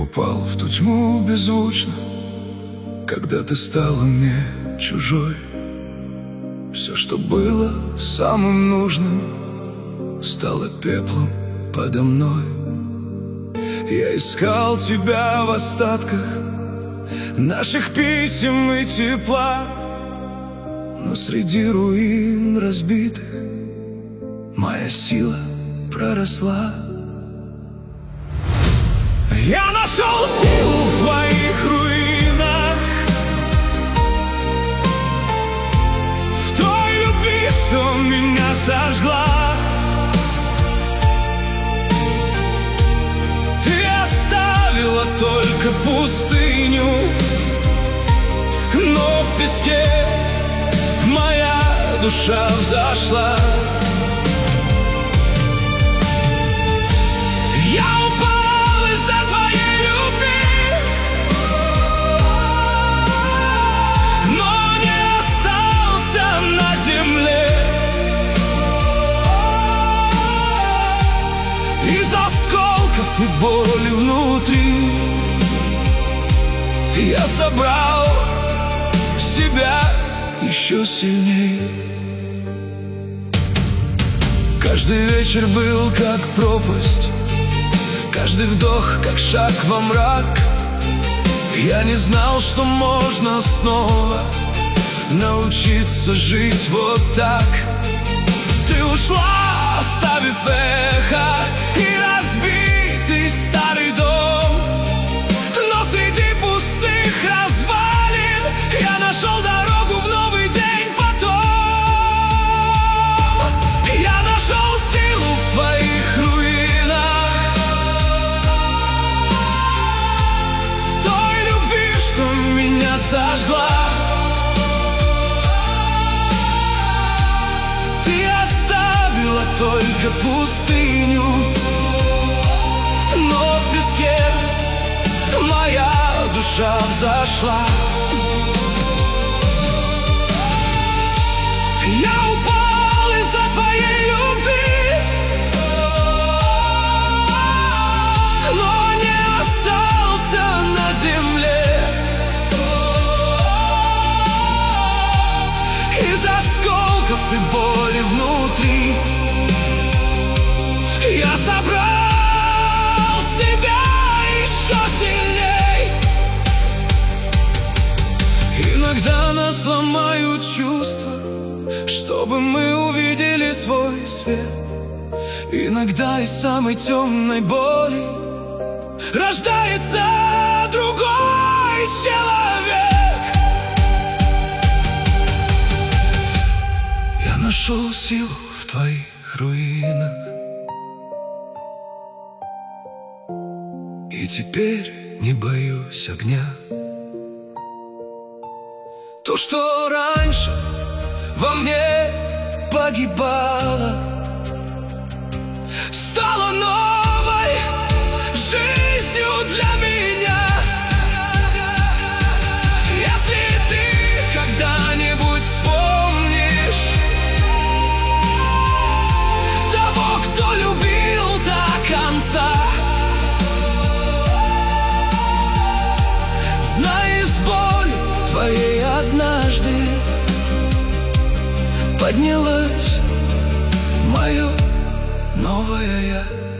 упал в ту тьму беззвучно, когда ты стала мне чужой. Все, что было самым нужным, стало пеплом подо мной. Я искал тебя в остатках наших писем и тепла, но среди руин разбитых моя сила проросла. Я нашел силу в твоих руинах, в той любви, что меня сожгла. Ты оставила только пустыню, но в песке моя душа взошла. Я упал из-за твоей любви, но не остался на земле. Из осколков и боли внутри я собрал себя еще сильней. Каждый вечер был как пропасть, каждый вдох как шаг во мрак. Я не знал, что можно снова научиться жить вот так. Ты ушла, оставив эхо и разбитый старый дом, но среди пустых развалин я нашел дорогу в новый день потом. Я нашел силу в твоих руинах, в той любви, что меня зажгла. Ты оставила только пустыню, но в песке моя душа взошла. Я упал из-за твоей любви, но не остался на земле. Из осколков и боли внутри я собрал себя еще сильней. Иногда нас ломают чувства, чтобы мы увидели свой свет. Иногда из самой темной боли рождается другой человек. Я нашел силу в твоих руинах, и теперь не боюсь огня. То, что раньше во мне погибало, стало новой жизнью для меня. Если ты когда-нибудь вспомнишь того, кто любил до конца, знай, из боли твоей однажды поднялось мое новое я.